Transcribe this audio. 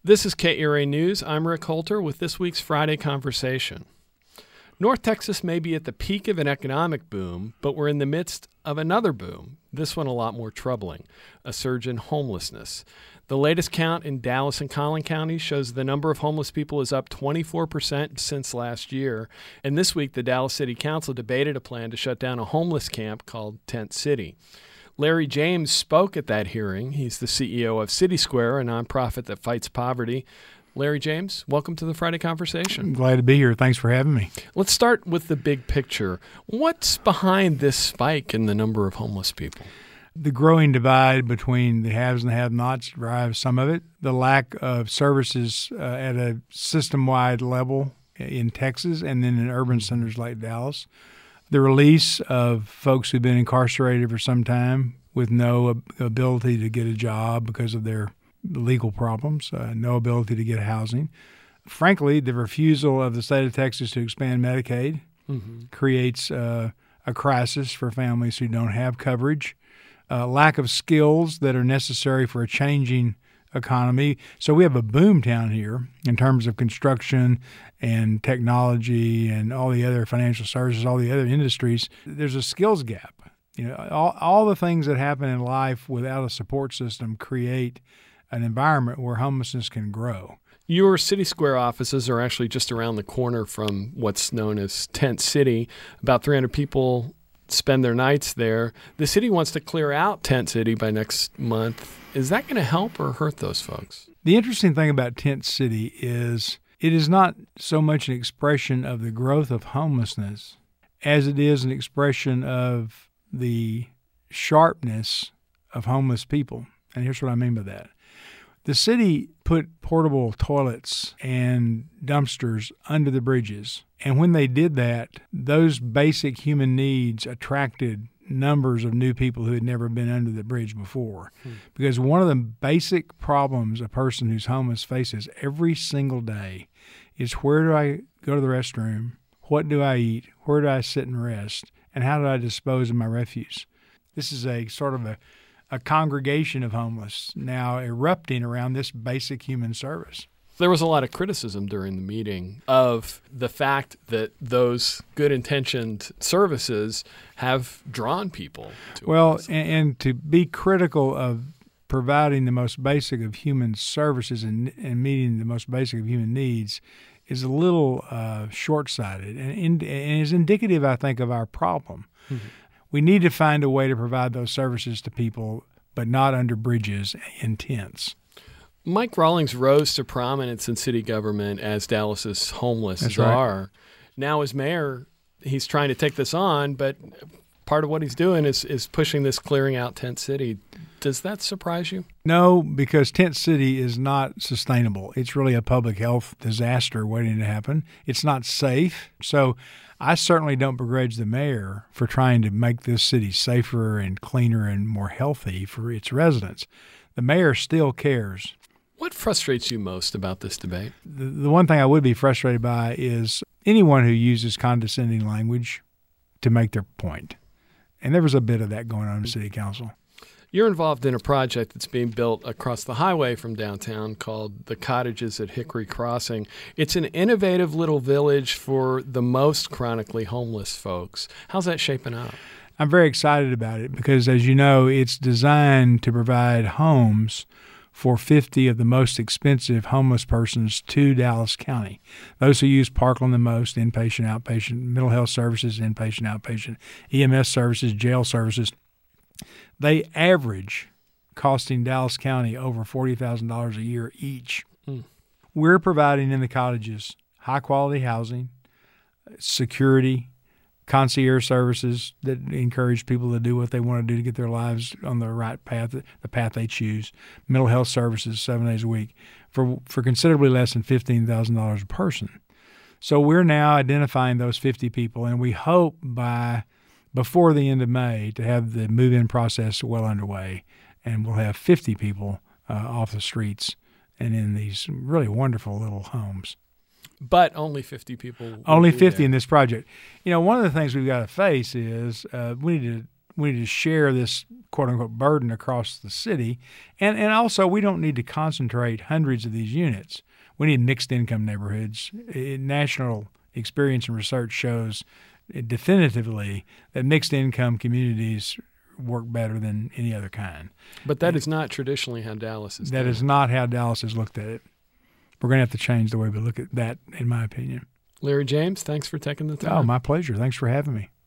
This is KERA News. I'm Rick Holter with this week's Friday Conversation. North Texas may be at the peak of an economic boom, but we're in the midst of another boom, this one a lot more troubling, a surge in homelessness. The latest count in Dallas and Collin counties shows the number of homeless people is up 24% since last year. And this week, the Dallas City Council debated a plan to shut down a homeless camp called Tent City. Larry James spoke at that hearing. He's the CEO of City Square, a nonprofit that fights poverty. Larry James, welcome to the Friday Conversation. I'm glad to be here. Thanks for having me. Let's start with the big picture. What's behind this spike in the number of homeless people? The growing divide between the haves and the have-nots drives some of it. The lack of services at a system-wide level in Texas and then in urban centers like Dallas. The release of folks who've been incarcerated for some time with no ability to get a job because of their legal problems, no ability to get housing. Frankly, the refusal of the state of Texas to expand Medicaid creates a crisis for families who don't have coverage. Lack of skills that are necessary for a changing economy. So we have a boom town here in terms of construction and technology and all the other financial services, all the other industries. There's a skills gap. You know, all the things that happen in life without a support system create an environment where homelessness can grow. Your City Square offices are actually just around the corner from what's known as Tent City. About 300 people spend their nights there. The city wants to clear out Tent City by next month. Is that going to help or hurt those folks? The interesting thing about Tent City is it is not so much an expression of the growth of homelessness as it is an expression of the sharpness of homeless people. And here's what I mean by that. The city put portable toilets and dumpsters under the bridges. And when they did that, those basic human needs attracted numbers of new people who had never been under the bridge before. Because one of the basic problems a person who's homeless faces every single day is, where do I go to the restroom? What do I eat? Where do I sit and rest? And how do I dispose of my refuse? This is a sort of a congregation of homeless now erupting around this basic human service. There was a lot of criticism during the meeting of the fact that those good-intentioned services have drawn people to it. And to be critical of providing the most basic of human services and meeting the most basic of human needs is a little short-sighted and is indicative, I think, of our problem. Mm-hmm. We need to find a way to provide those services to people, but not under bridges in tents. Mike Rawlings rose to prominence in city government as Dallas's homeless That's czar. Right. Now as mayor, he's trying to take this on, but part of what he's doing is pushing this clearing out Tent City. Does that surprise you? No, because Tent City is not sustainable. It's really a public health disaster waiting to happen. It's not safe. So I certainly don't begrudge the mayor for trying to make this city safer and cleaner and more healthy for its residents. The mayor still cares. What frustrates you most about this debate? The one thing I would be frustrated by is anyone who uses condescending language to make their point. And there was a bit of that going on in the city council. You're involved in a project that's being built across the highway from downtown called the Cottages at Hickory Crossing. It's an innovative little village for the most chronically homeless folks. How's that shaping up? I'm very excited about it because, as you know, it's designed to provide homes for 50 of the most expensive homeless persons to Dallas County. Those who use Parkland the most, inpatient, outpatient, mental health services, inpatient, outpatient, EMS services, jail services. They average costing Dallas County over $40,000 a year each. We're providing in the cottages high-quality housing, security, concierge services that encourage people to do what they want to do to get their lives on the right path, the path they choose, mental health services 7 days a week for considerably less than $15,000 a person. So we're now identifying those 50 people, and we hope before the end of May to have the move-in process well underway, and we'll have 50 people off the streets and in these really wonderful little homes. But only 50 people. Only 50 in this project. You know, one of the things we've got to face is we need to to share this quote unquote burden across the city, and also we don't need to concentrate hundreds of these units. We need mixed income neighborhoods. National experience and research shows definitively that mixed income communities work better than any other kind. But that is not traditionally how Dallas is done. That is not how Dallas has looked at it. We're going to have to change the way we look at that, in my opinion. Larry James, thanks for taking the time. Oh, my pleasure. Thanks for having me.